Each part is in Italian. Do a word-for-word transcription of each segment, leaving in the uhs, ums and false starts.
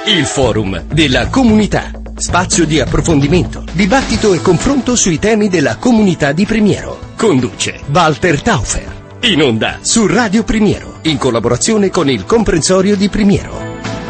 Il forum della comunità. Spazio di approfondimento, dibattito e confronto sui temi della comunità di Primiero. Conduce Walter Taufer. In onda su Radio Primiero, in collaborazione con il comprensorio di Primiero.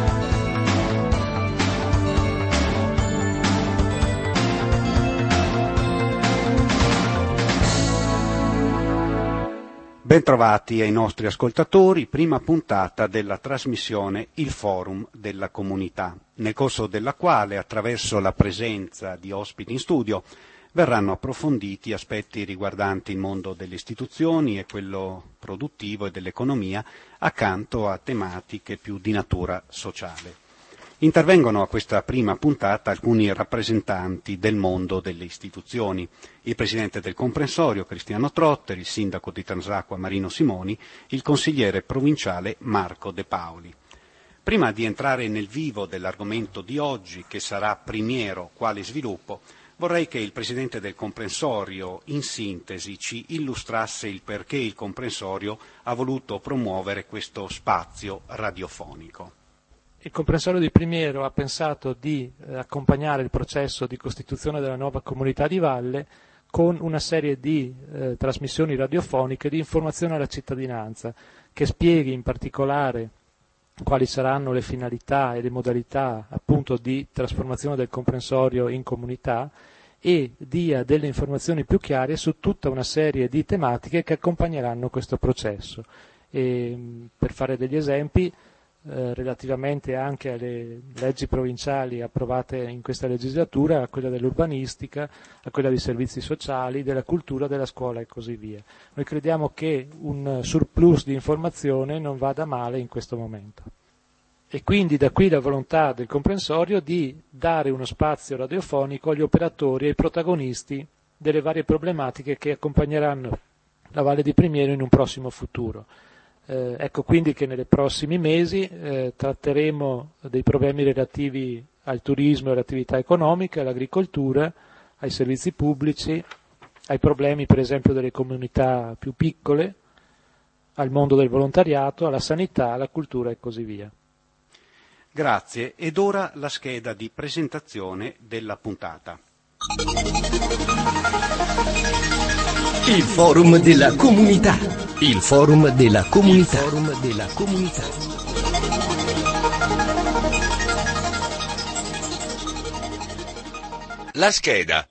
Bentrovati ai nostri ascoltatori, prima puntata della trasmissione Il Forum della Comunità, nel corso della quale, attraverso la presenza di ospiti in studio, verranno approfonditi aspetti riguardanti il mondo delle istituzioni e quello produttivo e dell'economia, accanto a tematiche più di natura sociale. Intervengono a questa prima puntata alcuni rappresentanti del mondo delle istituzioni, il presidente del comprensorio Cristiano Trotter, il sindaco di Transacqua Marino Simoni, il consigliere provinciale Marco De Paoli. Prima di entrare nel vivo dell'argomento di oggi, che sarà Primiero quale sviluppo, vorrei che il presidente del comprensorio, in sintesi, ci illustrasse il perché il comprensorio ha voluto promuovere questo spazio radiofonico. Il comprensorio di Primiero ha pensato di eh, accompagnare il processo di costituzione della nuova comunità di valle con una serie di eh, trasmissioni radiofoniche di informazione alla cittadinanza, che spieghi in particolare quali saranno le finalità e le modalità appunto di trasformazione del comprensorio in comunità e dia delle informazioni più chiare su tutta una serie di tematiche che accompagneranno questo processo. E, per fare degli esempi, Eh, relativamente anche alle leggi provinciali approvate in questa legislatura, a quella dell'urbanistica, a quella dei servizi sociali, della cultura, della scuola e così via. Noi crediamo che un surplus di informazione non vada male in questo momento. E quindi da qui la volontà del comprensorio di dare uno spazio radiofonico agli operatori e ai protagonisti delle varie problematiche che accompagneranno la Valle di Primiero in un prossimo futuro. Eh, ecco quindi che nei prossimi mesi eh, tratteremo dei problemi relativi al turismo e all'attività economica, all'agricoltura, ai servizi pubblici, ai problemi per esempio delle comunità più piccole, al mondo del volontariato, alla sanità, alla cultura e così via. Grazie. Ed ora la scheda di presentazione della puntata. Il forum della comunità. Il forum della comunità. Il forum della comunità. La scheda.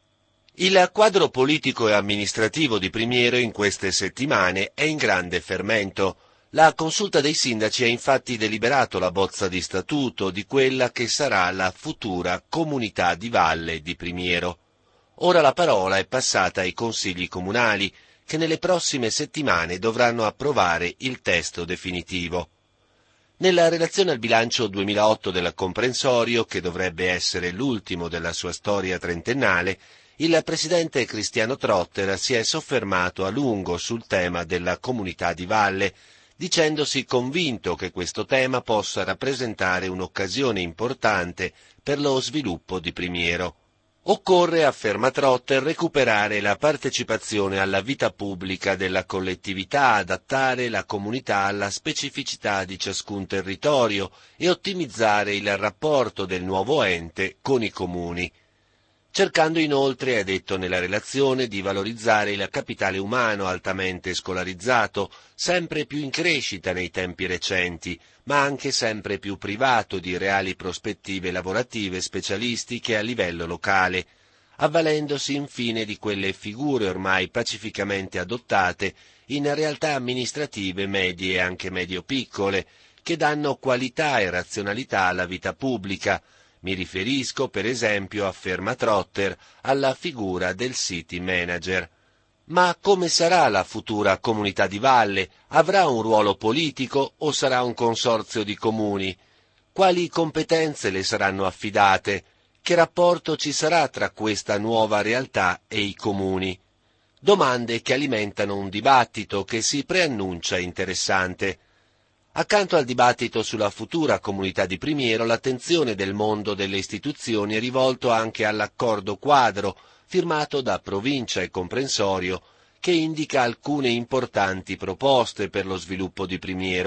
Il quadro politico e amministrativo di Primiero in queste settimane è in grande fermento. La consulta dei sindaci ha infatti deliberato la bozza di statuto di quella che sarà la futura comunità di valle di Primiero. Ora la parola è passata ai consigli comunali, che nelle prossime settimane dovranno approvare il testo definitivo. Nella relazione al bilancio duemilaotto del comprensorio, che dovrebbe essere l'ultimo della sua storia trentennale, il presidente Cristiano Trotter si è soffermato a lungo sul tema della comunità di valle, dicendosi convinto che questo tema possa rappresentare un'occasione importante per lo sviluppo di Primiero. Occorre, afferma Trotter, recuperare la partecipazione alla vita pubblica della collettività, adattare la comunità alla specificità di ciascun territorio e ottimizzare il rapporto del nuovo ente con i comuni. Cercando inoltre, è detto nella relazione, di valorizzare il capitale umano altamente scolarizzato, sempre più in crescita nei tempi recenti, ma anche sempre più privato di reali prospettive lavorative specialistiche a livello locale, avvalendosi infine di quelle figure ormai pacificamente adottate in realtà amministrative medie e anche medio-piccole, che danno qualità e razionalità alla vita pubblica. Mi riferisco, per esempio, afferma Trotter, alla figura del city manager. Ma come sarà la futura comunità di valle? Avrà un ruolo politico o sarà un consorzio di comuni? Quali competenze le saranno affidate? Che rapporto ci sarà tra questa nuova realtà e i comuni? Domande che alimentano un dibattito che si preannuncia interessante. Accanto al dibattito sulla futura comunità di Primiero, l'attenzione del mondo delle istituzioni è rivolto anche all'accordo quadro, firmato da provincia e comprensorio, che indica alcune importanti proposte per lo sviluppo di Primiero,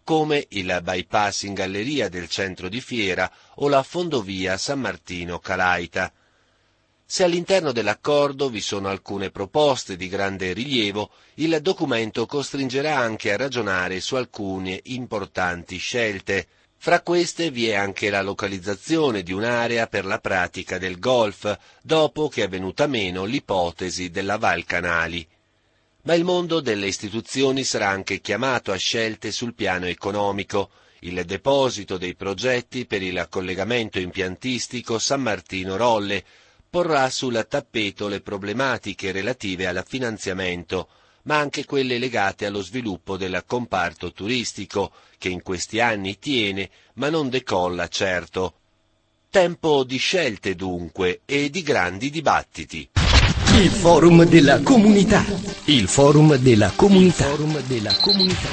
come il bypass in galleria del centro di Fiera o la fondovia San Martino-Calaita. Se all'interno dell'accordo vi sono alcune proposte di grande rilievo, il documento costringerà anche a ragionare su alcune importanti scelte. Fra queste vi è anche la localizzazione di un'area per la pratica del golf, dopo che è venuta meno l'ipotesi della Val Canali. Ma il mondo delle istituzioni sarà anche chiamato a scelte sul piano economico. Il deposito dei progetti per il collegamento impiantistico San Martino-Rolle porrà sul tappeto le problematiche relative al finanziamento, ma anche quelle legate allo sviluppo del comparto turistico, che in questi anni tiene, ma non decolla certo. Tempo di scelte dunque e di grandi dibattiti. Il forum della comunità. Il forum della comunità. Il forum della comunità.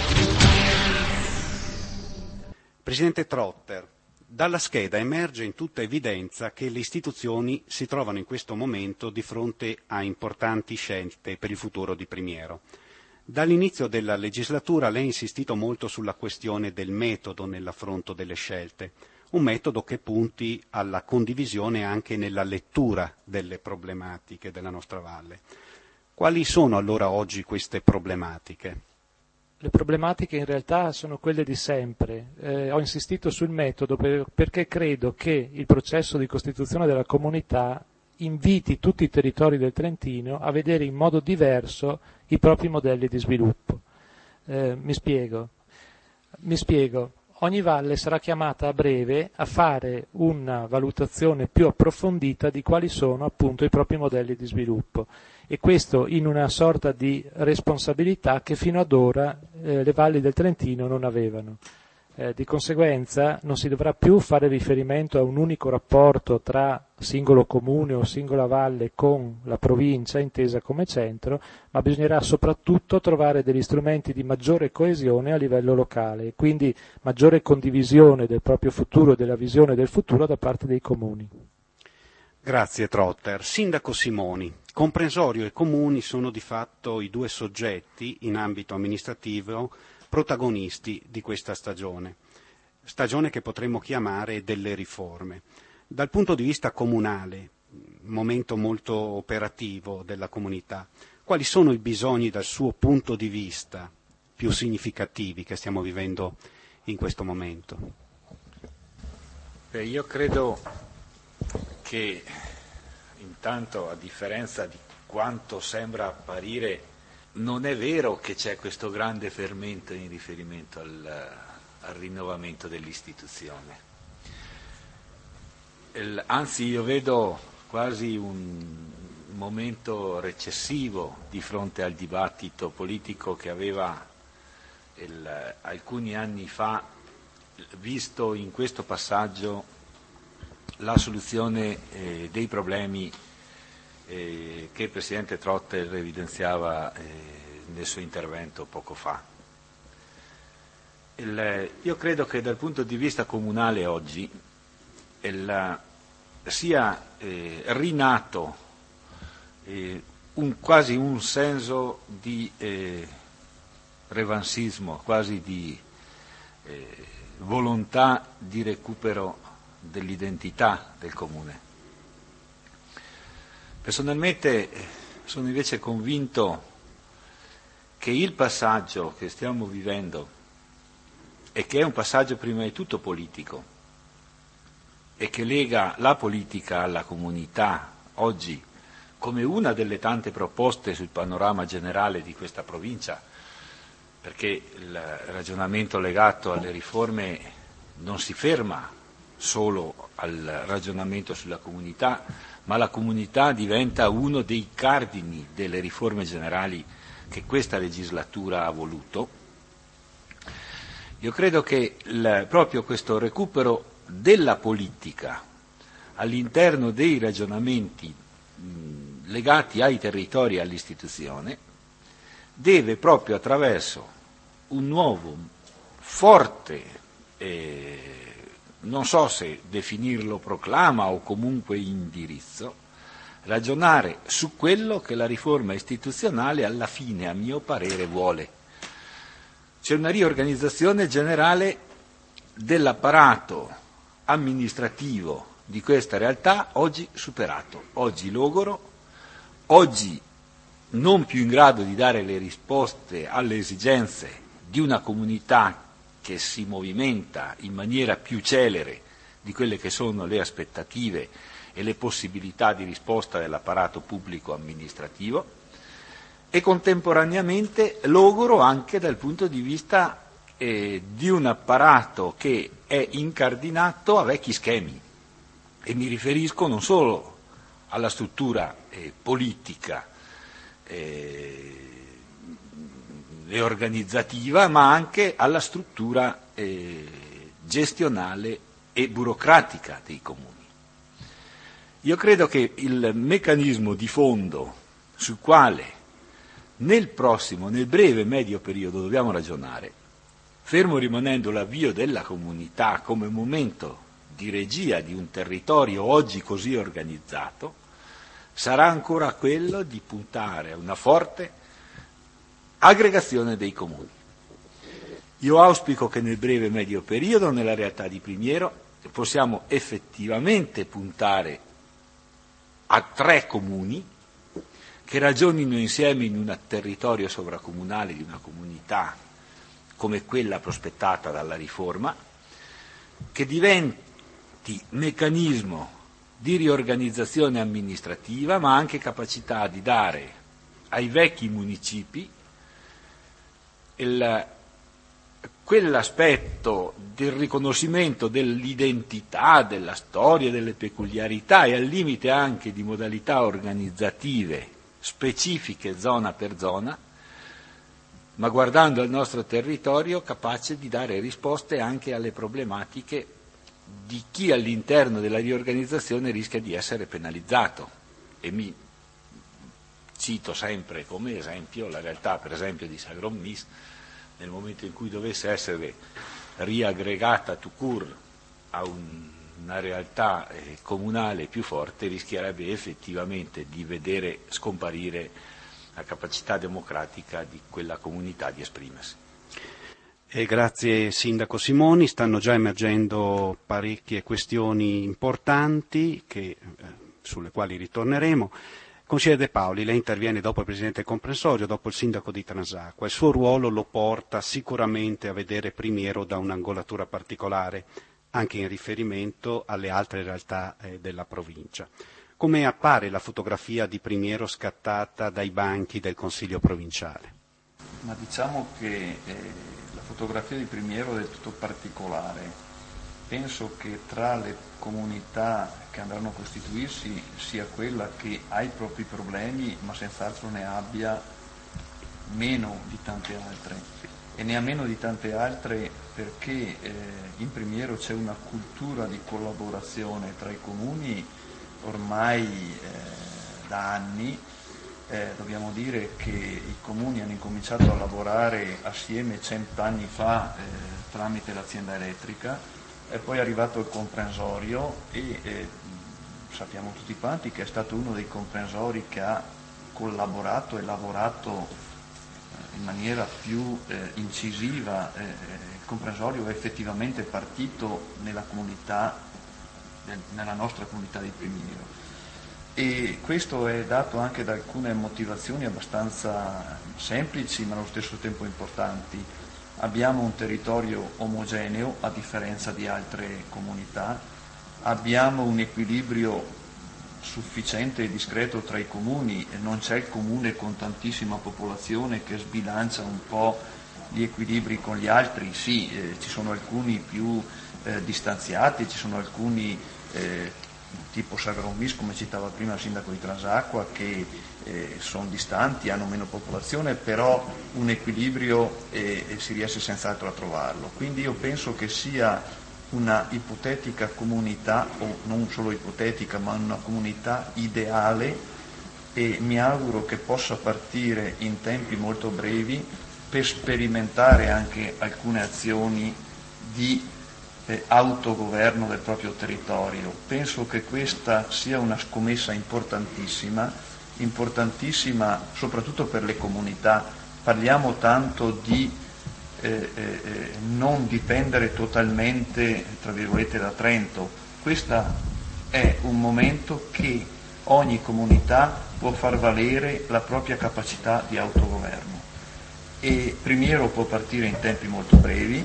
Presidente Trotter, dalla scheda emerge in tutta evidenza che le istituzioni si trovano in questo momento di fronte a importanti scelte per il futuro di Primiero. Dall'inizio della legislatura lei ha insistito molto sulla questione del metodo nell'affronto delle scelte, un metodo che punti alla condivisione anche nella lettura delle problematiche della nostra valle. Quali sono allora oggi queste problematiche? Le problematiche in realtà sono quelle di sempre. Eh, ho insistito sul metodo per, perché credo che il processo di costituzione della comunità inviti tutti i territori del Trentino a vedere in modo diverso i propri modelli di sviluppo. Eh, mi spiego. Mi spiego. Ogni valle sarà chiamata a breve a fare una valutazione più approfondita di quali sono appunto i propri modelli di sviluppo, e questo in una sorta di responsabilità che fino ad ora eh, le valli del Trentino non avevano. Eh, di conseguenza non si dovrà più fare riferimento a un unico rapporto tra singolo comune o singola valle con la provincia intesa come centro, ma bisognerà soprattutto trovare degli strumenti di maggiore coesione a livello locale e quindi maggiore condivisione del proprio futuro e della visione del futuro da parte dei comuni. Grazie Trotter. Sindaco Simoni, comprensorio e comuni sono di fatto i due soggetti in ambito amministrativo protagonisti di questa stagione, stagione che potremmo chiamare delle riforme. Dal punto di vista comunale, momento molto operativo della comunità, quali sono i bisogni dal suo punto di vista più significativi che stiamo vivendo in questo momento? Beh, io credo che intanto, a differenza di quanto sembra apparire, non è vero che c'è questo grande fermento in riferimento al, al rinnovamento dell'istituzione. Il, anzi, io vedo quasi un momento recessivo di fronte al dibattito politico che aveva il, alcuni anni fa visto in questo passaggio la soluzione eh, dei problemi eh, che il Presidente Trotter evidenziava eh, nel suo intervento poco fa. Il, io credo che dal punto di vista comunale oggi il, sia eh, rinato eh, un, quasi un senso di eh, revansismo, quasi di eh, volontà di recupero dell'identità del comune. Personalmente sono invece convinto che il passaggio che stiamo vivendo, e che è un passaggio prima di tutto politico, e che lega la politica alla comunità oggi come una delle tante proposte sul panorama generale di questa provincia, perché il ragionamento legato alle riforme non si ferma solo al ragionamento sulla comunità, ma la comunità diventa uno dei cardini delle riforme generali che questa legislatura ha voluto. Io credo che il, proprio questo recupero della politica all'interno dei ragionamenti mh, legati ai territori e all'istituzione deve proprio attraverso un nuovo, forte, eh, non so se definirlo proclama o comunque indirizzo, ragionare su quello che la riforma istituzionale alla fine, a mio parere, vuole. c'è una riorganizzazione generale dell'apparato amministrativo di questa realtà, oggi superato, oggi logoro, oggi non più in grado di dare le risposte alle esigenze di una comunità che si movimenta in maniera più celere di quelle che sono le aspettative e le possibilità di risposta dell'apparato pubblico amministrativo, e contemporaneamente logoro anche dal punto di vista eh, di un apparato che è incardinato a vecchi schemi, e mi riferisco non solo alla struttura eh, politica eh, e organizzativa, ma anche alla struttura eh, gestionale e burocratica dei comuni. Io credo che il meccanismo di fondo sul quale nel prossimo, nel breve e medio periodo dobbiamo ragionare, fermo rimanendo l'avvio della comunità come momento di regia di un territorio oggi così organizzato, sarà ancora quello di puntare a una forte aggregazione dei comuni. Io auspico che nel breve e medio periodo, nella realtà di Primiero, possiamo effettivamente puntare a tre comuni che ragionino insieme in un territorio sovracomunale di una comunità come quella prospettata dalla riforma, che diventi meccanismo di riorganizzazione amministrativa, ma anche capacità di dare ai vecchi municipi il, quell'aspetto del riconoscimento dell'identità, della storia, delle peculiarità e al limite anche di modalità organizzative specifiche zona per zona, ma guardando al nostro territorio capace di dare risposte anche alle problematiche di chi all'interno della riorganizzazione rischia di essere penalizzato. E mi cito sempre come esempio la realtà per esempio di Sagrun-Mis, nel momento in cui dovesse essere riaggregata tout court a un una realtà eh, comunale più forte, rischierebbe effettivamente di vedere scomparire la capacità democratica di quella comunità di esprimersi. E grazie Sindaco Simoni, stanno già emergendo parecchie questioni importanti che, eh, sulle quali ritorneremo. Consigliere De Paoli, lei interviene dopo il Presidente comprensorio, dopo il Sindaco di Transacqua. Il suo ruolo lo porta sicuramente a vedere Primiero da un'angolatura particolare, anche in riferimento alle altre realtà eh, della provincia. Come appare la fotografia di Primiero scattata dai banchi del Consiglio provinciale? Ma diciamo che eh, la fotografia di Primiero è del tutto particolare. Penso che tra le comunità che andranno a costituirsi sia quella che ha i propri problemi, ma senz'altro ne abbia meno di tante altre. E ne ha meno di tante altre perché eh, in Primiero c'è una cultura di collaborazione tra i comuni ormai eh, da anni. Eh, dobbiamo dire che i comuni hanno incominciato a lavorare assieme cent'anni fa eh, tramite l'azienda elettrica, e poi è arrivato il comprensorio e eh, sappiamo tutti quanti che è stato uno dei comprensori che ha collaborato e lavorato in maniera più eh, incisiva. Eh, il comprensorio è effettivamente partito nella comunità, nel, nella nostra comunità di Primiero, e questo è dato anche da alcune motivazioni abbastanza semplici ma allo stesso tempo importanti. Abbiamo un territorio omogeneo a differenza di altre comunità, abbiamo un equilibrio sufficiente e discreto tra i comuni, e non c'è il comune con tantissima popolazione che sbilancia un po' gli equilibri con gli altri. Sì, eh, ci sono alcuni più eh, distanziati, ci sono alcuni eh, tipo Sagrun-Mis, come citava prima il sindaco di Transacqua, che eh, sono distanti, hanno meno popolazione, però un equilibrio eh, eh, si riesce senz'altro a trovarlo. Quindi io penso che sia una ipotetica comunità, o non solo ipotetica, ma una comunità ideale, e mi auguro che possa partire in tempi molto brevi per sperimentare anche alcune azioni di eh, autogoverno del proprio territorio. Penso che questa sia una scommessa importantissima, importantissima soprattutto per le comunità. Parliamo tanto di eh, eh, non dipendere totalmente, tra virgolette, da Trento. Questo è un momento che ogni comunità può far valere la propria capacità di autogoverno e Primiero può partire in tempi molto brevi,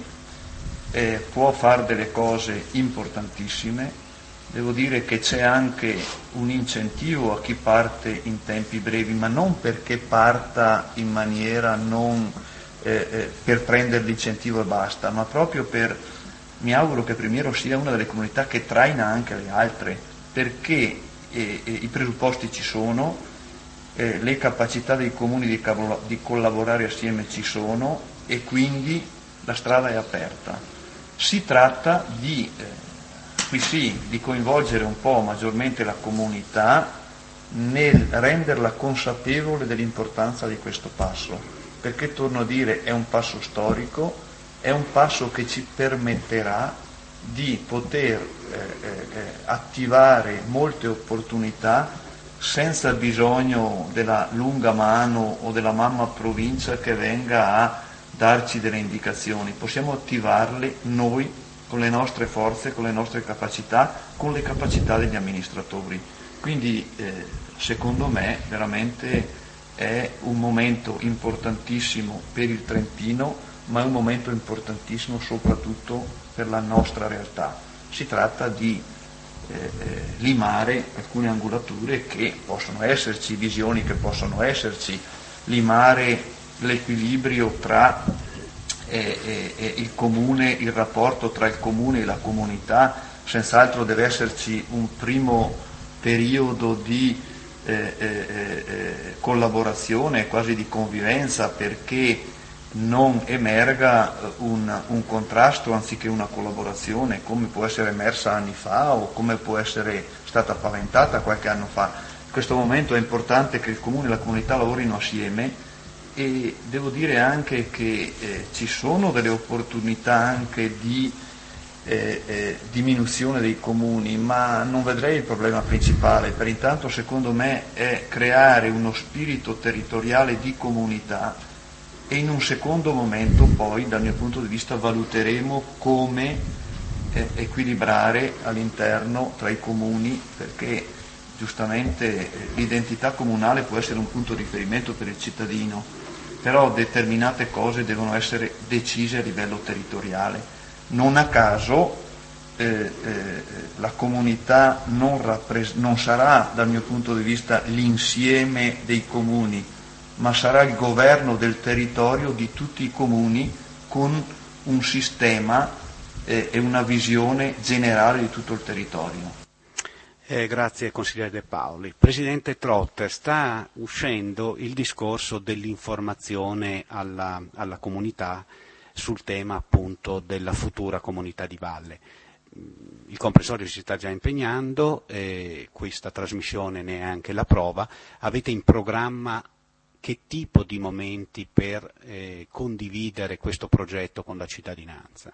eh, può fare delle cose importantissime. Devo dire che c'è anche un incentivo a chi parte in tempi brevi, ma non perché parta in maniera non eh, eh, per prendere l'incentivo e basta, ma proprio per, mi auguro che Primiero sia una delle comunità che traina anche le altre, perché eh, eh, i presupposti ci sono, eh, le capacità dei comuni di, cavolo, di collaborare assieme ci sono e quindi la strada è aperta. Si tratta di... Eh, Qui sì, di coinvolgere un po' maggiormente la comunità nel renderla consapevole dell'importanza di questo passo, perché torno a dire è un passo storico, è un passo che ci permetterà di poter eh, eh, attivare molte opportunità senza bisogno della lunga mano o della mamma provincia che venga a darci delle indicazioni, possiamo attivarle noi con le nostre forze, con le nostre capacità, con le capacità degli amministratori. Quindi eh, secondo me veramente è un momento importantissimo per il Trentino, ma è un momento importantissimo soprattutto per la nostra realtà. Si tratta di eh, eh, limare alcune angolature che possono esserci, visioni che possono esserci, limare l'equilibrio tra E, e, e il comune, il rapporto tra il comune e la comunità. Senz'altro deve esserci un primo periodo di eh, eh, eh, collaborazione, quasi di convivenza, perché non emerga un, un contrasto anziché una collaborazione, come può essere emersa anni fa o come può essere stata paventata qualche anno fa. In questo momento è importante che il comune e la comunità lavorino assieme. E devo dire anche che eh, ci sono delle opportunità anche di eh, eh, diminuzione dei comuni, ma non vedrei il problema principale. Per intanto, secondo me, è creare uno spirito territoriale di comunità e in un secondo momento poi, dal mio punto di vista, valuteremo come eh, equilibrare all'interno tra i comuni, perché giustamente eh, l'identità comunale può essere un punto di riferimento per il cittadino, però determinate cose devono essere decise a livello territoriale. Non a caso eh, eh, la comunità non, rappres- non sarà, dal mio punto di vista, l'insieme dei comuni, ma sarà il governo del territorio di tutti i comuni con un sistema eh, e una visione generale di tutto il territorio. Eh, grazie consigliere De Paoli. Presidente Trotter, sta uscendo il discorso dell'informazione alla, alla comunità sul tema appunto della futura comunità di valle. Il comprensorio si sta già impegnando, eh, questa trasmissione ne è anche la prova. Avete in programma che tipo di momenti per eh, condividere questo progetto con la cittadinanza?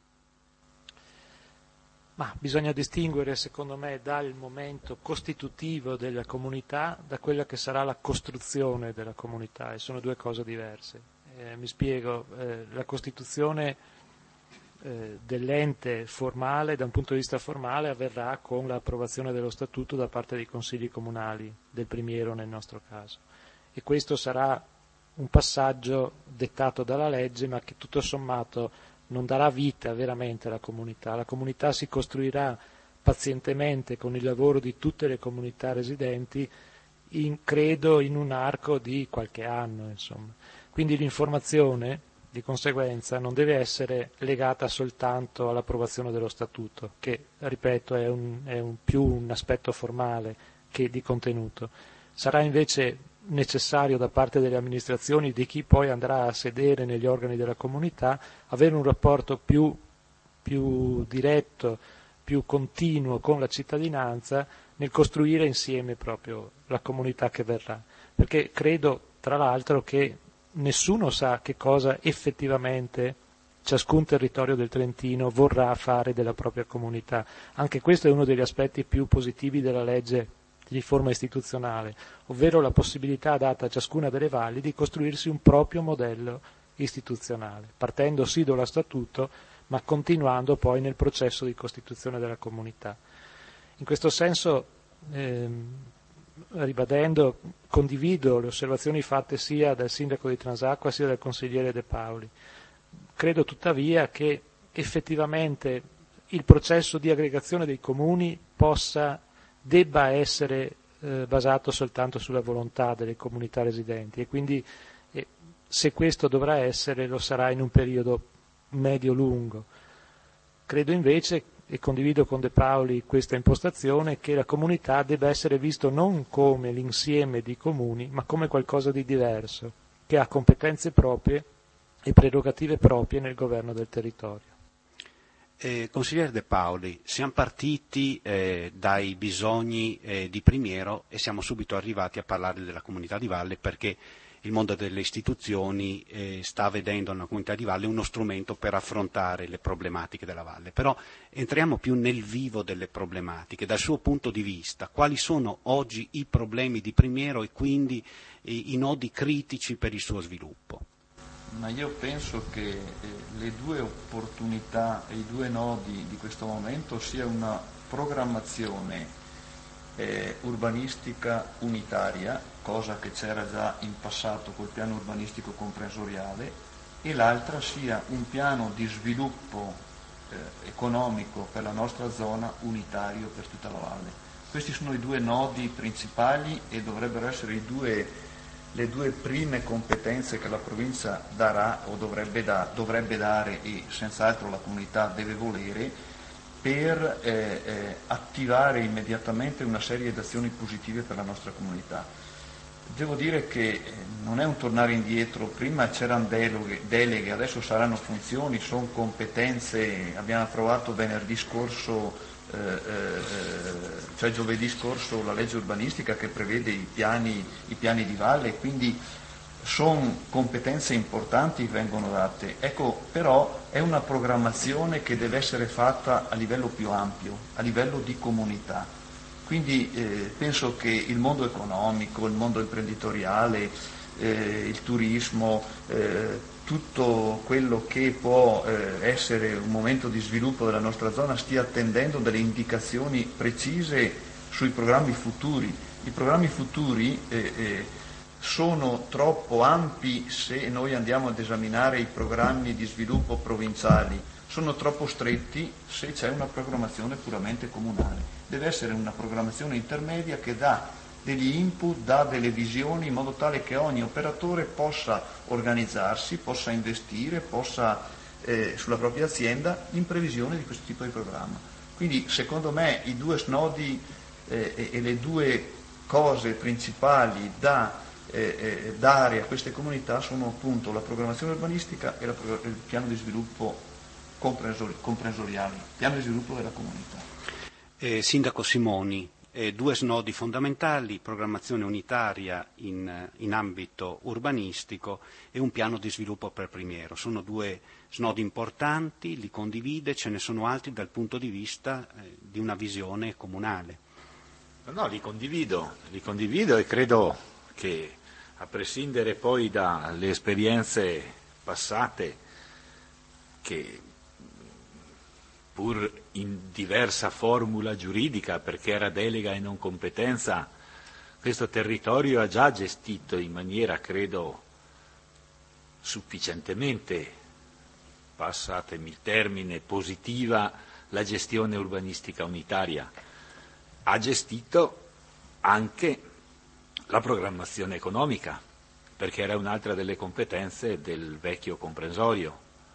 Ma bisogna distinguere, secondo me, dal momento costitutivo della comunità da quella che sarà la costruzione della comunità, e sono due cose diverse. Eh, mi spiego, eh, la costituzione eh, dell'ente formale, da un punto di vista formale, avverrà con l'approvazione dello statuto da parte dei consigli comunali, del Primiero nel nostro caso. E questo sarà un passaggio dettato dalla legge, ma che tutto sommato non darà vita veramente alla comunità. La comunità si costruirà pazientemente con il lavoro di tutte le comunità residenti, in, credo in un arco di qualche anno, insomma. Quindi l'informazione, di conseguenza, non deve essere legata soltanto all'approvazione dello statuto, che, ripeto, è, un, è un più un aspetto formale che di contenuto. Sarà invece necessario da parte delle amministrazioni, di chi poi andrà a sedere negli organi della comunità, avere un rapporto più, più diretto, più continuo con la cittadinanza nel costruire insieme proprio la comunità che verrà. Perché credo, tra l'altro, che nessuno sa che cosa effettivamente ciascun territorio del Trentino vorrà fare della propria comunità. Anche questo è uno degli aspetti più positivi della legge di riforma istituzionale, ovvero la possibilità data a ciascuna delle valli di costruirsi un proprio modello istituzionale, partendo sì dallo statuto, ma continuando poi nel processo di costituzione della comunità. In questo senso, ehm, ribadendo, condivido le osservazioni fatte sia dal sindaco di Transacqua sia dal consigliere De Paoli. Credo tuttavia che effettivamente il processo di aggregazione dei comuni possa, debba essere eh, basato soltanto sulla volontà delle comunità residenti, e quindi eh, se questo dovrà essere, lo sarà in un periodo medio-lungo. Credo invece, e condivido con De Paoli questa impostazione, che la comunità debba essere visto non come l'insieme di comuni, ma come qualcosa di diverso, che ha competenze proprie e prerogative proprie nel governo del territorio. Eh, consigliere De Paoli, siamo partiti eh, dai bisogni eh, di Primiero e siamo subito arrivati a parlare della comunità di valle, perché il mondo delle istituzioni eh, sta vedendo nella comunità di valle uno strumento per affrontare le problematiche della valle. Però entriamo più nel vivo delle problematiche. Dal suo punto di vista, quali sono oggi i problemi di Primiero e quindi i, i nodi critici per il suo sviluppo? Ma io penso che eh, le due opportunità e i due nodi di questo momento sia una programmazione eh, urbanistica unitaria, cosa che c'era già in passato col piano urbanistico comprensoriale, e l'altra sia un piano di sviluppo eh, economico per la nostra zona unitario per tutta la valle. Questi sono i due nodi principali e dovrebbero essere i due le due prime competenze che la provincia darà o dovrebbe, da, dovrebbe dare, e senz'altro la comunità deve volere, per eh, eh, attivare immediatamente una serie di azioni positive per la nostra comunità. Devo dire che non è un tornare indietro, prima c'erano deleghe, deleghe adesso saranno funzioni, sono competenze. Abbiamo approvato venerdì scorso Eh, eh, cioè giovedì scorso, la legge urbanistica che prevede i piani, i piani di valle, quindi sono competenze importanti che vengono date. Ecco, però è una programmazione che deve essere fatta a livello più ampio, a livello di comunità. Quindi eh, penso che il mondo economico, il mondo imprenditoriale, eh, il turismo, eh, tutto quello che può eh, essere un momento di sviluppo della nostra zona stia attendendo delle indicazioni precise sui programmi futuri. I programmi futuri eh, eh, sono troppo ampi se noi andiamo ad esaminare i programmi di sviluppo provinciali, sono troppo stretti se c'è una programmazione puramente comunale. Deve essere una programmazione intermedia che dà degli input, dà delle visioni, in modo tale che ogni operatore possa organizzarsi, possa investire, possa eh, sulla propria azienda in previsione di questo tipo di programma. Quindi secondo me i due snodi eh, e, e le due cose principali da eh, eh, dare a queste comunità sono appunto la programmazione urbanistica e la, il piano di sviluppo comprensori, comprensoriale, il piano di sviluppo della comunità. Eh, Sindaco Simoni, Eh, due snodi fondamentali, programmazione unitaria in, in ambito urbanistico e un piano di sviluppo per Primiero. Sono due snodi importanti, li condivide, ce ne sono altri dal punto di vista eh, di una visione comunale. No, li condivido, li condivido e credo che, a prescindere poi dalle esperienze passate, che pur in diversa formula giuridica, perché era delega e non competenza, questo territorio ha già gestito in maniera, credo, sufficientemente, passatemi il termine, positiva la gestione urbanistica unitaria. Ha gestito anche la programmazione economica, perché era un'altra delle competenze del vecchio comprensorio.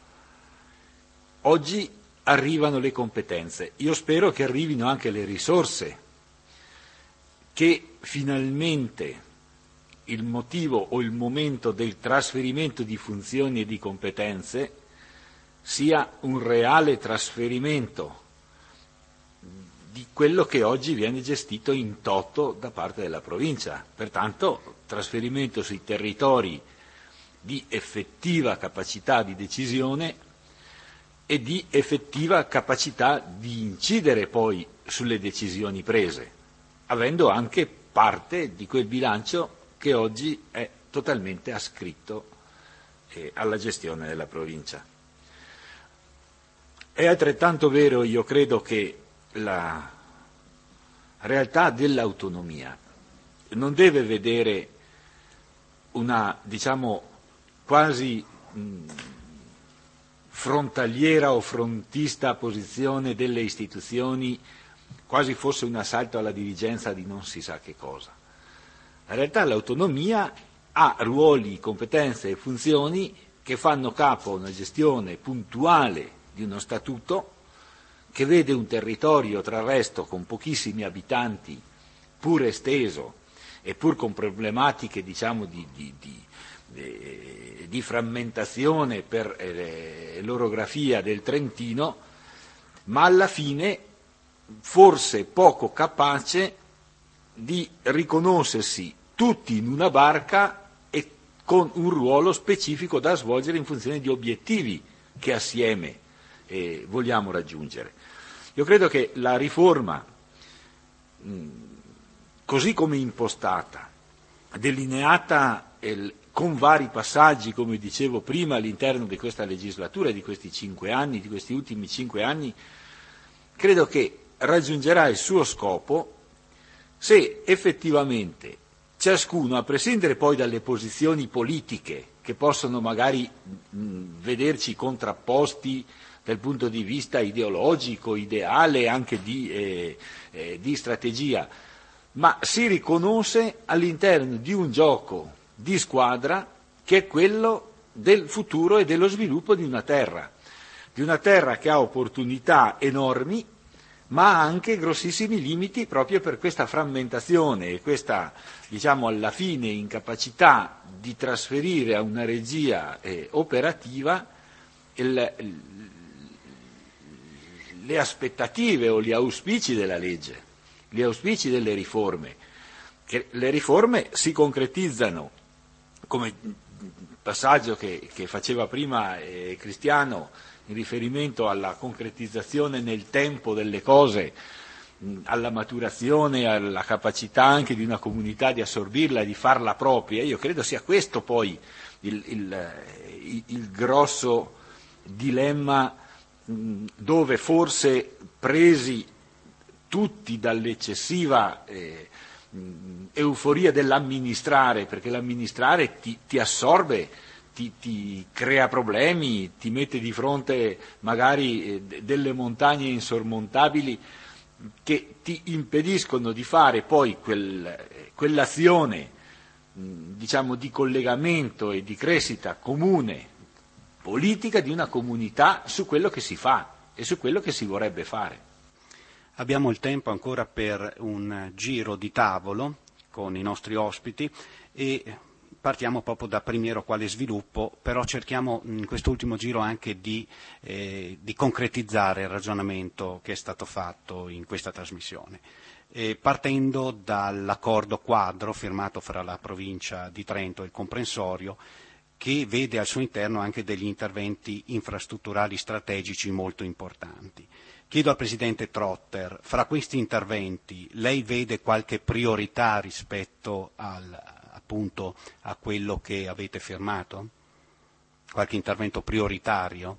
Oggi arrivano le competenze, io spero che arrivino anche le risorse, che finalmente il motivo o il momento del trasferimento di funzioni e di competenze sia un reale trasferimento di quello che oggi viene gestito in toto da parte della provincia. Pertanto trasferimento sui territori di effettiva capacità di decisione e di effettiva capacità di incidere poi sulle decisioni prese, avendo anche parte di quel bilancio che oggi è totalmente ascritto eh, alla gestione della provincia. È altrettanto vero, io credo, che la realtà dell'autonomia non deve vedere una, diciamo, quasi mh, frontaliera o frontista posizione delle istituzioni, quasi fosse un assalto alla dirigenza di non si sa che cosa. In realtà l'autonomia ha ruoli, competenze e funzioni che fanno capo a una gestione puntuale di uno statuto che vede un territorio, tra il resto, con pochissimi abitanti, pur esteso e pur con problematiche, diciamo, di, di, di, di, di frammentazione per eh, l'orografia del Trentino, ma alla fine forse poco capace di riconoscersi tutti in una barca e con un ruolo specifico da svolgere in funzione di obiettivi che assieme eh, vogliamo raggiungere. Io credo che la riforma, mh, così come impostata, delineata eh, con vari passaggi, come dicevo prima, all'interno di questa legislatura, di questi cinque anni, di questi ultimi cinque anni, credo che raggiungerà il suo scopo se effettivamente ciascuno, a prescindere poi dalle posizioni politiche che possono magari mh, vederci contrapposti dal punto di vista ideologico, ideale, anche di, eh, eh, di strategia, ma si riconosce all'interno di un gioco di squadra che è quello del futuro e dello sviluppo di una terra, di una terra che ha opportunità enormi, ma ha anche grossissimi limiti proprio per questa frammentazione e questa, diciamo, alla fine incapacità di trasferire a una regia eh, operativa il, il, le aspettative o gli auspici della legge, gli auspici delle riforme, che le riforme si concretizzano, come il passaggio che, che faceva prima eh, Cristiano, in riferimento alla concretizzazione nel tempo delle cose, alla maturazione, alla capacità anche di una comunità di assorbirla e di farla propria. Io credo sia questo poi il, il, il grosso dilemma, dove forse presi tutti dall'eccessiva eh, euforia dell'amministrare, perché l'amministrare ti, ti assorbe, Ti, ti crea problemi, ti mette di fronte magari eh, delle montagne insormontabili che ti impediscono di fare poi quel, quell'azione mh, diciamo di collegamento e di crescita comune, politica di una comunità su quello che si fa e su quello che si vorrebbe fare. Abbiamo il tempo ancora per un giro di tavolo con i nostri ospiti e partiamo proprio da Primiero quale sviluppo, però cerchiamo in quest'ultimo giro anche di, eh, di concretizzare il ragionamento che è stato fatto in questa trasmissione, eh, partendo dall'accordo quadro firmato fra la provincia di Trento e il comprensorio, che vede al suo interno anche degli interventi infrastrutturali strategici molto importanti. Chiedo al Presidente Trotter, fra questi interventi lei vede qualche priorità rispetto al appunto a quello che avete firmato? Qualche intervento prioritario?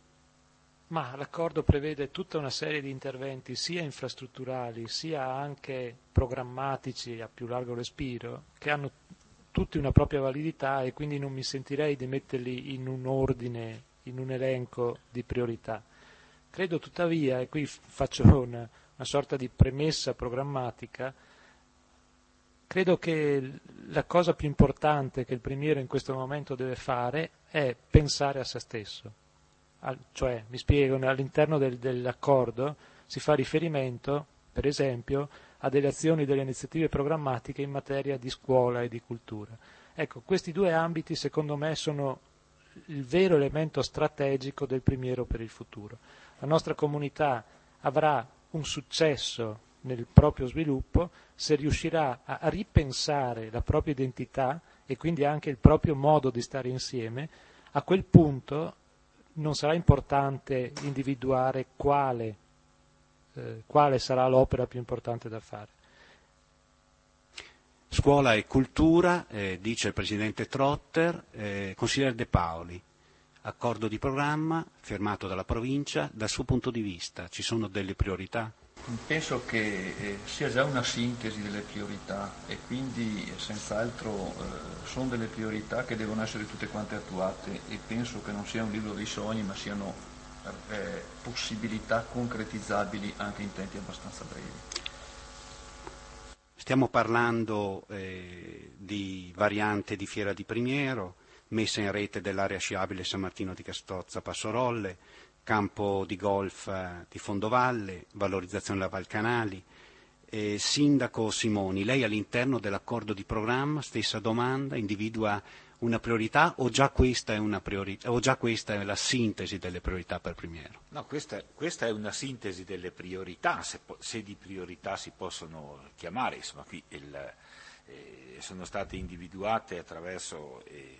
Ma l'accordo prevede tutta una serie di interventi sia infrastrutturali sia anche programmatici a più largo respiro che hanno tutti una propria validità e quindi non mi sentirei di metterli in un ordine, in un elenco di priorità. Credo tuttavia, e qui faccio una, una sorta di premessa programmatica, credo che la cosa più importante che il Primiero in questo momento deve fare è pensare a se stesso. Al, cioè, mi spiego, all'interno del, dell'accordo si fa riferimento, per esempio, a delle azioni, delle iniziative programmatiche in materia di scuola e di cultura. Ecco, questi due ambiti secondo me sono il vero elemento strategico del Primiero per il futuro. La nostra comunità avrà un successo nel proprio sviluppo se riuscirà a, a ripensare la propria identità e quindi anche il proprio modo di stare insieme. A quel punto non sarà importante individuare quale, eh, quale sarà l'opera più importante da fare. Scuola e cultura, eh, dice il Presidente Trotter, eh, consigliere De Paoli, accordo di programma firmato dalla provincia, dal suo punto di vista ci sono delle priorità? Penso che eh, sia già una sintesi delle priorità e quindi eh, senz'altro eh, sono delle priorità che devono essere tutte quante attuate e penso che non sia un libro dei sogni ma siano eh, possibilità concretizzabili anche in tempi abbastanza brevi. Stiamo parlando eh, di variante di Fiera di Primiero, messa in rete dell'area sciabile San Martino di Castozza Passorolle, campo di golf eh, di Fondovalle, valorizzazione della Valcanali. Eh, Sindaco Simoni, lei all'interno dell'accordo di programma, stessa domanda, individua una priorità o già questa è una priorità, o già questa è la sintesi delle priorità per Primiero? No, questa, questa è una sintesi delle priorità, se, se di priorità si possono chiamare, insomma qui il, eh, sono state individuate attraverso eh,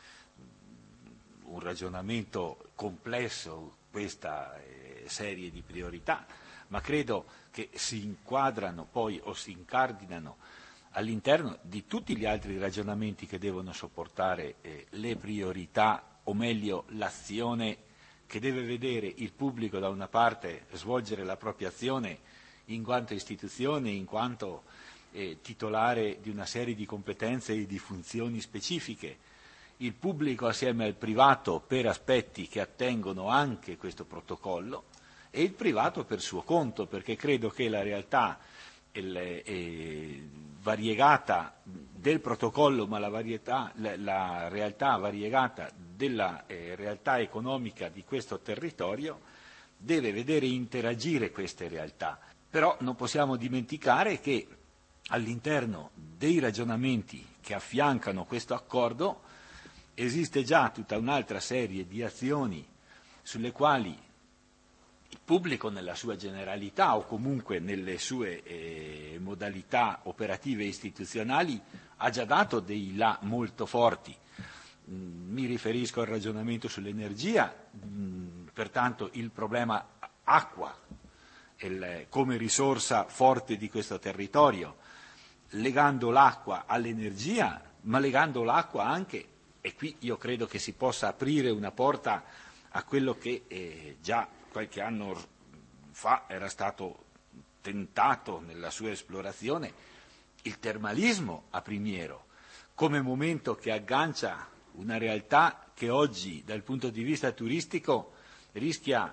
un ragionamento complesso questa eh, serie di priorità, ma credo che si inquadrano poi o si incardinano all'interno di tutti gli altri ragionamenti che devono sopportare eh, le priorità, o meglio l'azione che deve vedere il pubblico da una parte svolgere la propria azione in quanto istituzione, in quanto eh, titolare di una serie di competenze e di funzioni specifiche, il pubblico assieme al privato per aspetti che attengono anche questo protocollo e il privato per suo conto, perché credo che la realtà il, eh, variegata del protocollo, ma la, varietà, la, la realtà variegata della eh, realtà economica di questo territorio deve vedere interagire queste realtà. Però non possiamo dimenticare che all'interno dei ragionamenti che affiancano questo accordo esiste già tutta un'altra serie di azioni sulle quali il pubblico nella sua generalità o comunque nelle sue eh, modalità operative e istituzionali ha già dato dei là molto forti. Mm, mi riferisco al ragionamento sull'energia, mm, pertanto il problema acqua il, come risorsa forte di questo territorio, legando l'acqua all'energia, ma legando l'acqua anche, e qui io credo che si possa aprire una porta a quello che eh, già qualche anno fa era stato tentato nella sua esplorazione, il termalismo a Primiero, come momento che aggancia una realtà che oggi dal punto di vista turistico rischia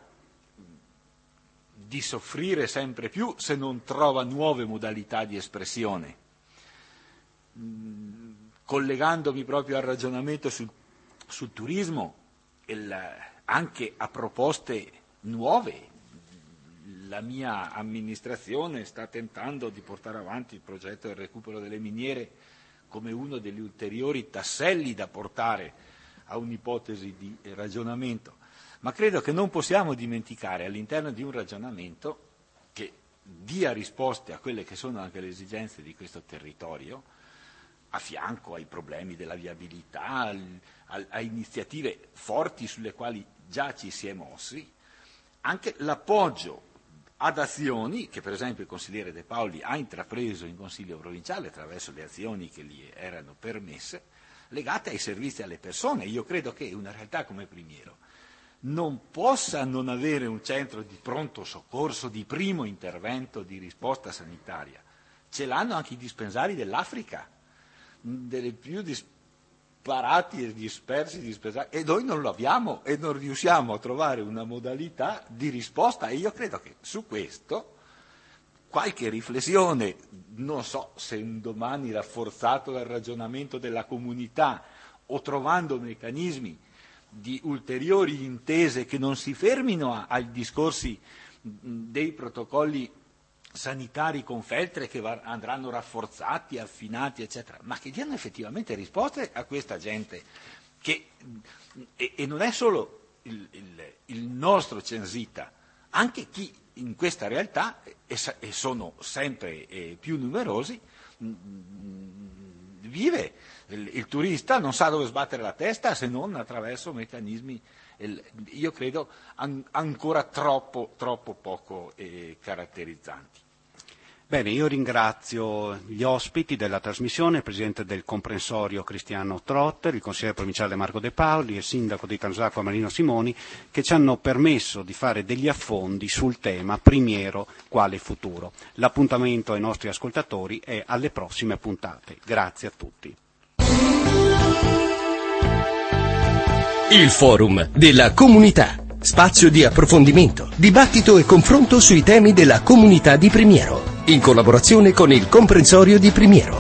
di soffrire sempre più se non trova nuove modalità di espressione. Collegandomi proprio al ragionamento sul, sul turismo, il, anche a proposte nuove, la mia amministrazione sta tentando di portare avanti il progetto del recupero delle miniere come uno degli ulteriori tasselli da portare a un'ipotesi di ragionamento, ma credo che non possiamo dimenticare all'interno di un ragionamento che dia risposte a quelle che sono anche le esigenze di questo territorio, a fianco ai problemi della viabilità, a, a iniziative forti sulle quali già ci si è mossi, anche l'appoggio ad azioni che per esempio il consigliere De Paoli ha intrapreso in Consiglio provinciale attraverso le azioni che gli erano permesse, legate ai servizi alle persone. Io credo che una realtà come Primiero non possa non avere un centro di pronto soccorso, di primo intervento, di risposta sanitaria. Ce l'hanno anche i dispensari dell'Africa, delle più disparati e dispersi dispensari, e noi non lo abbiamo e non riusciamo a trovare una modalità di risposta, e io credo che su questo qualche riflessione, non so se un domani rafforzato dal ragionamento della comunità o trovando meccanismi di ulteriori intese che non si fermino a, ai discorsi dei protocolli sanitari con Feltre che va, andranno rafforzati, affinati, eccetera, ma che diano effettivamente risposte a questa gente che, e, e non è solo il, il, il nostro censita, anche chi in questa realtà, e, e sono sempre eh, più numerosi, mh, vive, il, il turista non sa dove sbattere la testa se non attraverso meccanismi, il, io credo, an, ancora troppo, troppo poco eh, caratterizzanti. Bene, io ringrazio gli ospiti della trasmissione, il Presidente del Comprensorio Cristiano Trotter, il Consigliere Provinciale Marco De Paoli e il Sindaco di Canosacqua Marino Simoni, che ci hanno permesso di fare degli affondi sul tema Primiero quale futuro. L'appuntamento ai nostri ascoltatori è alle prossime puntate. Grazie a tutti. Il Forum della Comunità. Spazio di approfondimento, dibattito e confronto sui temi della comunità di Primiero, in collaborazione con il Comprensorio di Primiero.